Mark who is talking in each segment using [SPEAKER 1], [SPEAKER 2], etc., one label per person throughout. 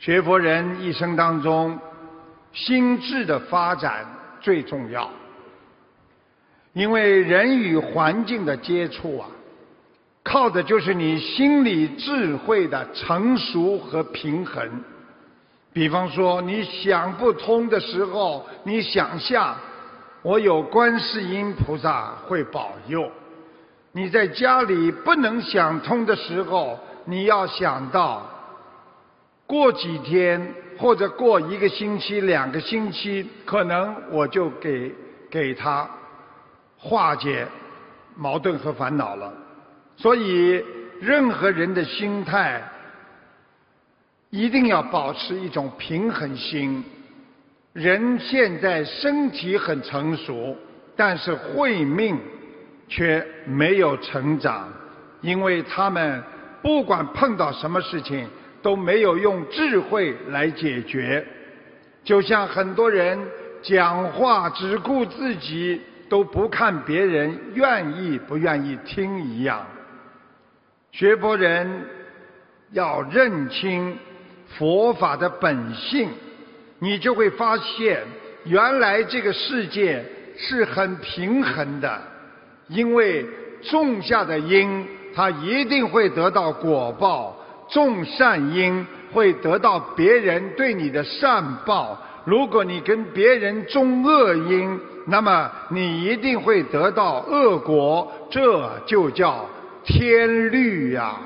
[SPEAKER 1] 学佛人一生当中，心智的发展最重要。因为人与环境的接触啊，靠的就是你心理智慧的成熟和平衡。比方说，你想不通的时候，你想象我有观世音菩萨会保佑。你在家里不能想通的时候，你要想到过几天或者过1个星期、2个星期，可能我就给他化解矛盾和烦恼了。所以任何人的心态一定要保持一种平衡心。人现在身体很成熟，但是慧命却没有成长，因为他们不管碰到什么事情都没有用智慧来解决。就像很多人讲话只顾自己，都不看别人愿意不愿意听一样。学佛人要认清佛法的本性，你就会发现原来这个世界是很平衡的。因为种下的因，它一定会得到果报，种善因会得到别人对你的善报。如果你跟别人种恶因，那么你一定会得到恶果，这就叫天律呀。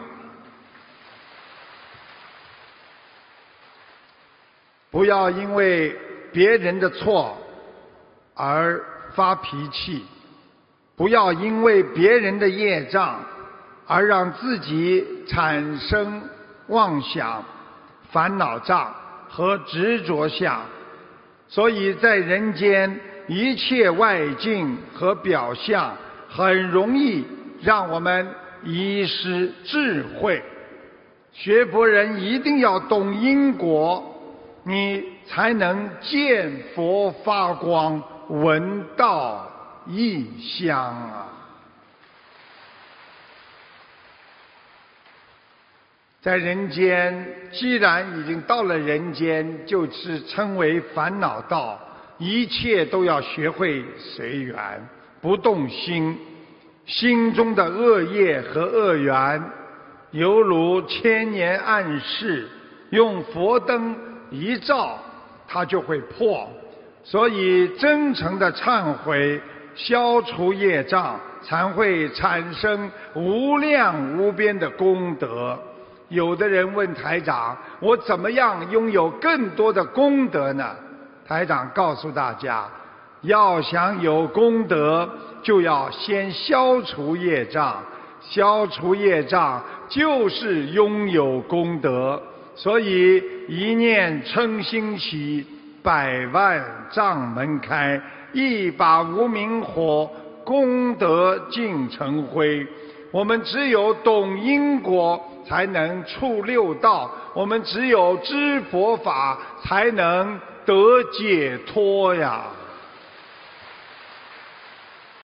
[SPEAKER 1] 不要因为别人的错而发脾气，不要因为别人的业障而让自己产生妄想、烦恼障和执着相。所以在人间，一切外境和表象很容易让我们遗失智慧。学佛人一定要懂因果，你才能见佛发光，闻道异香啊！在人间，既然已经到了人间，就是称为烦恼道，一切都要学会随缘，不动心。心中的恶业和恶缘，犹如千年暗室，用佛灯一照，它就会破。所以真诚的忏悔，消除业障，才会产生无量无边的功德。有的人问台长，我怎么样拥有更多的功德呢？台长告诉大家，要想有功德，就要先消除业障，消除业障就是拥有功德。所以一念嗔心起，100万障门开，一把无明火，功德尽成灰。我们只有懂因果，才能触六道；我们只有知佛法，才能得解脱呀。